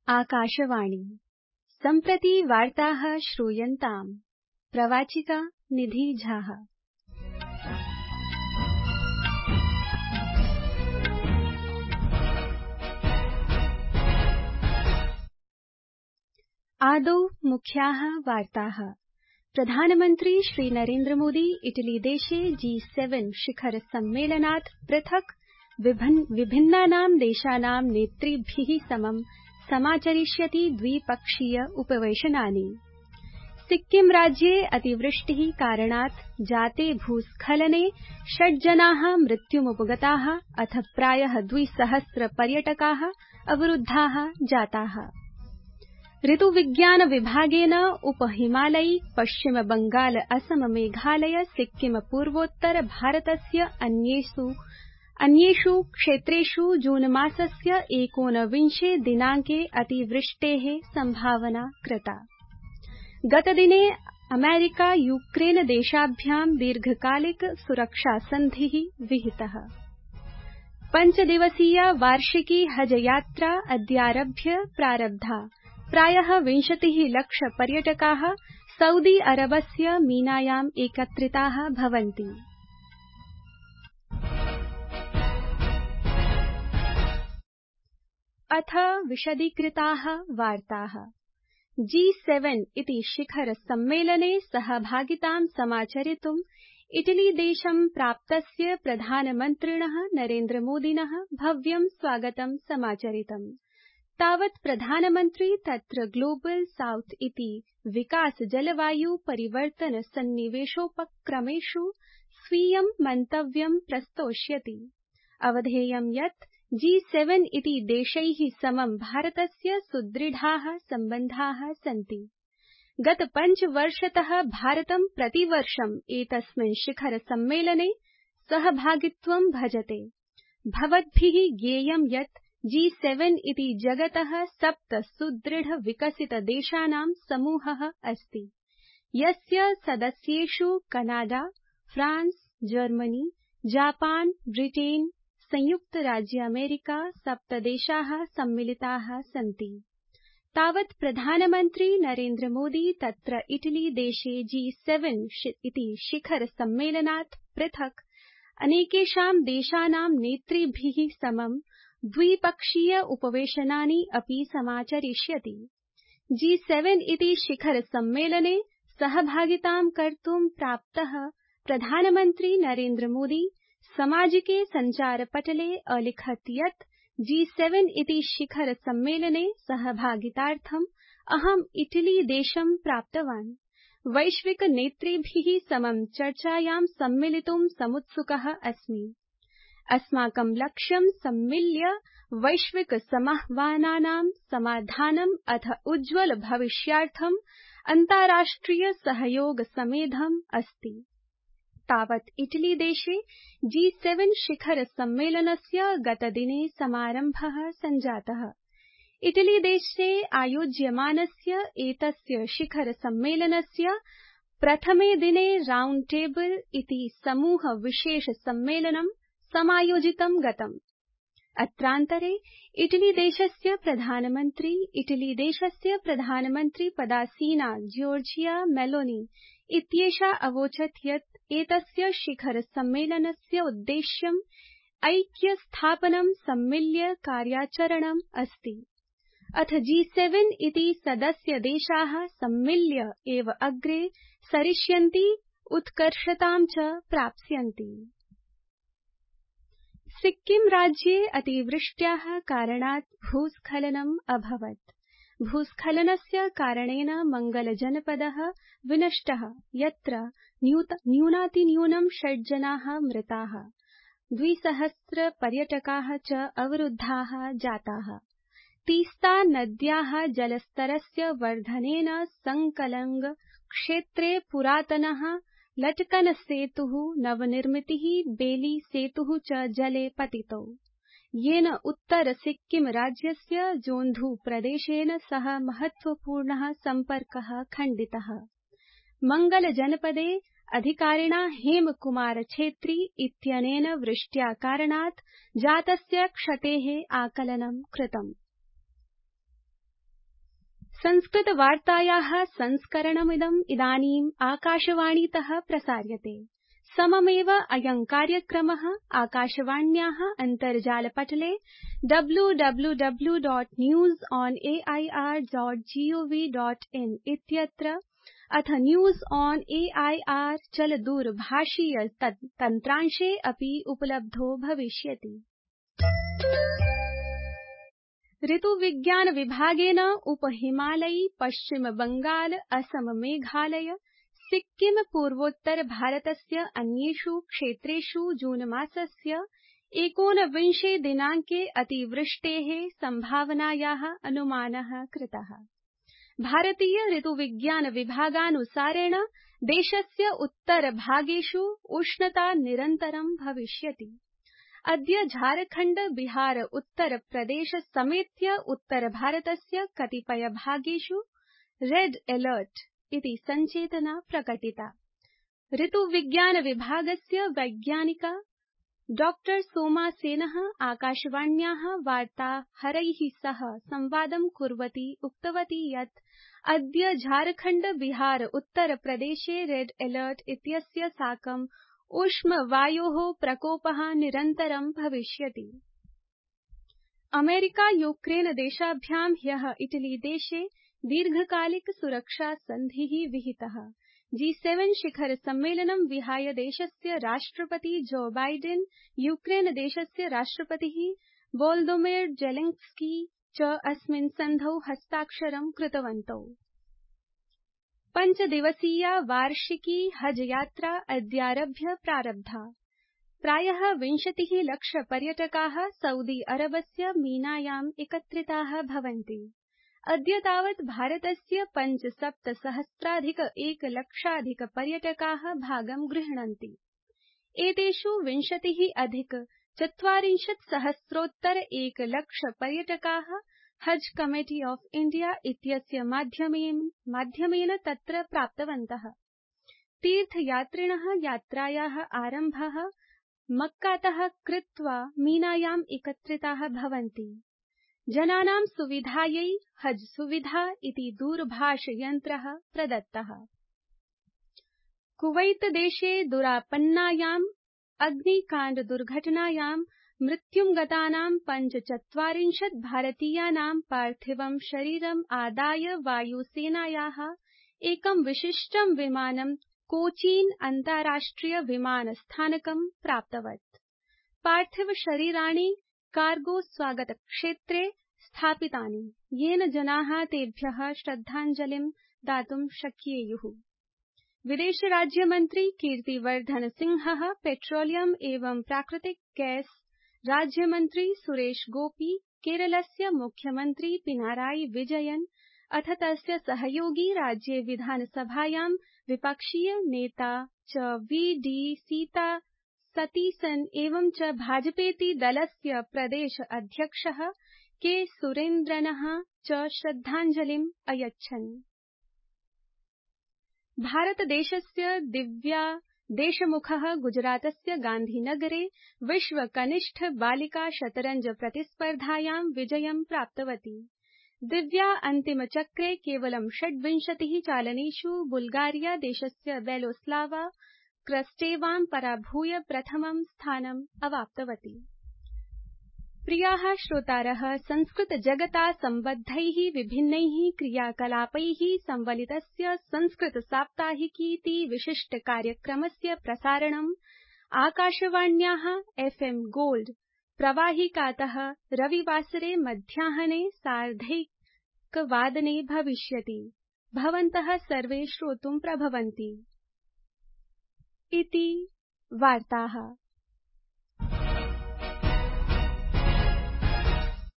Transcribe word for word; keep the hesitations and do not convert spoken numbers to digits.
आकाशवाणी सम्प्रति वार्ताः श्रूयन्ताम् प्रवाचिका निधि झा। आदौ मुख्याः वार्ताः। प्रधानमन्त्री श्री नरेन्द्र मोदी इटली देशे जी सेवन शिखर सम्मेलनात् पृथक् विभिन्नानां देशानां नेतृभ्यः समं समाचरिष्यति द्विपक्षीय उपवेशनानि। सिक्किम राज्ये अतिवृष्टिः कारणात् जाते भूस्खलने षड् जनाः मृत्युमुपगताः अथ प्रायः द्विसहस्र पर्यटकाः अवरुद्धाः जाताः। ऋतुविज्ञान विभागेन उपहिमालयी पश्चिम बंगाल असम मेघालय सिक्किम पूर्वोत्तर भारतस्य अन्येषु अन्येषु क्षेत्रेषु जून मासस्य एकोनविंशे दिनाङ्के अतिवृष्टेः संभावना कृता। गतदिने अमेरिका यूक्रेन देशाभ्यां दीर्घकालिक सुरक्षा सन्धिः विहितः। पञ्चदिवसीया वार्षिकी हज यात्रा अद्यारभ्य प्रारब्धा। प्रायः विंशतिः लक्ष पर्यटकाः सऊदी अरबस्य मीनायाम् एकत्रिताः भवन्ति। अथ विशदीकृताः वार्ताः। जी सेवन इति शिखर सम्मेलने सहभागितां समाचरितुम् इटली देशं प्राप्तस्य प्रधानमन्त्रिणः नरेन्द्र मोदिनः भव्यं स्वागतं समाचरितम्। तावत् प्रधानमन्त्री तत्र ग्लोबल साउथ इति विकास जलवायु परिवर्तन सन्निवेशोपक्रमेषु स्वीयं मन्तव्यं प्रस्तोष्यति। अवधेयं यत् जी सेवन इति देशैः समं भारतस्य सुदृढाः सम्बन्धाः सन्ति। गत पञ्चवर्षतः भारतं प्रतिवर्षम् एतस्मिन् शिखर सम्मेलने सहभागित्वं भजते। भवद्भिः ज्ञेयं यत् जी सेवन इति जगतः सप्त सुदृढ विकसित देशानां समूहः अस्ति, यस्य सदस्येषु Canada, France, Germany, Japan, Britain, संयुक्त राज्य अमेरिका सप्त देशाः सम्मिलिताः सन्ति। तावत् प्रधानमन्त्री नरेन्द्र मोदी तत्र इटली देशे जी सेवन इति शिखर सम्मेलनात् पृथक् अनेकेषां देशानां नेतृभिः समं द्विपक्षीय उपवेशनानि अपि समाचरिष्यति। जी सेवन इति शिखर सम्मेलने सहभागितां कर्तुं प्राप्तः प्रधानमन्त्री नरेन्द्र मोदी सामाजिके सञ्चारपटले अलिखत् यत् जी सेवन इति शिखर सम्मेलने सहभागितार्थम् अहम् इटली देशं प्राप्तवान्। वैश्विक नेतृभिः समं चर्चायां सम्मिलितुं समुत्सुकः अस्मि। अस्माकं लक्ष्यं सम्मिल्य वैश्विक समाह्वानानां समाधानम् अथ उज्ज्वल भविष्यार्थम् अन्ताराष्ट्रिय सहयोग समेधम् अस्ति। तावत् इटली देशे जी सेवन शिखर सम्मेलनस्य गतदिने समारम्भः सञ्जातः। इटली देशे आयोज्यमानस्य एतस्य शिखर सम्मेलनस्य प्रथमे दिने राउण्ड टेबल इति समूह विशेष सम्मेलनं समायोजितं गतम्। अत्रान्तरे इटली देशस्य प्रधानमन्त्री इटली देशस्य प्रधानमन्त्री पदासीना जॉर्जिया मेलोनी इत्येषा अवोचत् यत् एतस्य शिखर सम्मेलनस्य उद्देश्यम् ऐक्य स्थापनं सम्मिल्य कार्याचरणम् अस्ति। अथ जी सेवन इति सदस्य देशाः सम्मिल्य एव अग्रे सरिष्यन्ति उत्कर्षतां च प्राप्स्यन्ति। सिक्किम राज्ये अतिवृष्ट्याः कारणात् भूस्खलनम् अभवत्। भूस्खलनस्य कारणेन मंगल जनपदः विनष्टः, यत्र न्यूनातिन्यूनं षड् जनाः मृताः, द्विसहस्र पर्यटकाः च अवरुद्धाः जाताः। तीस्ता नद्याः जलस्तरस्य वर्धनेन संकलंग क्षेत्रे पुरातनः लटकन सेतुः नवनिर्मितिः बेली सेतुः च जले पतितौ, येन उत्तर सिक्किम राज्यस्य जोन्धु प्रदेशेन सह महत्वपूर्णः सम्पर्कः खण्डितः। मंगल जनपदे अधिकारिणा हेमकुमार छेत्री इत्यनेन वृष्ट्या कारणात् जातस्य क्षतेः आकलनं कृतम्। संस्कृतवार्तायाः संस्करणमिदं इदानीम् आकाशवाणीतः प्रसार्यते। सममेव अयं कार्यक्रमः आकाशवाण्याः अन्तर्जालपटले W W W dot news on A I R dot G O V dot in इत्यत्र अथ news on A I R चलदूरभाषीय तन्त्रांशे अपि उपलब्धो भविष्यति। ऋतुविज्ञान विभागेन उपहिमालयी पश्चिम बंगाल असम मेघालय सिक्किम पूर्वोत्तर भारतस्य अन्येषु क्षेत्रेषु जून मासस्य एकोनविंशे दिनाङ्के अतिवृष्टेः संभावनायाः अनुमानः कृतः। भारतीय ऋतुविज्ञान विभागानुसारेण देशस्य उत्तरभागेषु उष्णता निरन्तरं भविष्यति। अद्य झारखण्ड बिहार उत्तर प्रदेश समेत्य उत्तर भारतस्य कतिपय भागेषु रेड अलर्ट इति सञ्चेतना प्रकटिता। ऋतुविज्ञान विभागस्य वैज्ञानिक डॉक्टर सोमा सेनः आकाशवाण्याः वार्ताहरैः सह संवादं कुर्वती उक्तवती यत् अद्य झारखण्ड बिहार उत्तर प्रदेशे रेड अलर्ट इत्यस्य साकं उष्णवायोः प्रकोपः निरन्तरं भविष्यति। अमेरिका यूक्रेन देशाभ्यां ह्यः इटली देशे दीर्घकालिक सुरक्षा सन्धिः विहितः। जी सेवन शिखर सम्मेलनं विहाय देशस्य राष्ट्रपति जो बाइडेन यूक्रेन देशस्य राष्ट्रपतिः वोलोदिमिर जेलेन्स्की च अस्मिन् सन्धौ हस्ताक्षरं कृतवन्तौ। पञ्चदिवसीया वार्षिकी हज यात्रा अद्यारभ्य प्रारब्धा। प्रायः विंशतिः लक्ष पर्यटकाः सऊदी अरबस्य मीनायाम् एकत्रिताः भवन्ति। अद्य तावत् भारतस्य पञ्चसप्त सहस्राधिक एकलक्षाधिक पर्यटकाः भागं गृह्णन्ति। एतेषु विंशतिः अधिक चत्वारिंशत् सहस्रोत्तर एकलक्ष पर्यटकाः हज कमिटी ऑफ इंडिया इत्यस्य माध्यमेन माध्यमेन तत्र प्राप्तवन्तः। तीर्थयात्रिणः यात्रायाः आरम्भः मक्कातः कृत्वा मीनायाम् एकत्रिताः भवन्ति। जनानां सुविधायै हज सुविधा इति दूरभाषयन्त्रः प्रदत्तः। कुवैत देशे दुरापन्नायाम् अग्निकाण्ड दुर्घटनायां मृत्युं गतानां पञ्चचत्वारिंशत् भारतीयानां पार्थिवं शरीरम् आदाय वायुसेनायाः एकं विशिष्टं विमानं कोचीन अन्ताराष्ट्रिय विमानस्थानकं प्राप्तवत्। पार्थिव शरीराणि कार्गो स्वागत क्षेत्रे स्थापितानि, येन जनाः तेभ्यः श्रद्धाञ्जलिं दातुं शक्येयुः। विदेश राज्यमन्त्री कीर्तिवर्धन सिंहः पेट्रोलियम एवं प्राकृतिक गैस राज्यमन्त्री सुरेश गोपी केरलस्य मुख्यमन्त्री पिनाराई विजयन अथ तस्य सहयोगी राज्ये विधानसभायां विपक्षीय नेता च वी डी सीता सतीसन एवं च भाजपेति दलस्य प्रदेश अध्यक्षः के सुरेन्द्रनः च श्रद्धाञ्जलिम् अयच्छन्। भारतदेशस्य दिव्या देशमुखः गुजरातस्य गान्धीनगरे विश्व कनिष्ठ बालिका शतरंज प्रतिस्पर्धायां विजयं प्राप्तवती। दिव्या अन्तिमचक्रे केवलं षड्विंशतिः चालनेषु बुल्गारिया देशस्य बेलोस्लावा क्रस्टेवां पराभूय प्रथमं स्थानम् अवाप्तवती। प्रियाः श्रोतारः, संस्कृत जगता सम्बद्धैः विभिन्नैः क्रियाकलापैः संवलितस्य संस्कृत साप्ताहिकीति विशिष्ट कार्यक्रमस्य प्रसारणम् आकाशवाण्याः एफ् एम् गोल्ड प्रवाहिकातः रविवासरे मध्याह्ने सार्धैकवादने भविष्यति। भवन्तः सर्वे श्रोतुं प्रभवन्ति। इति वार्ताः।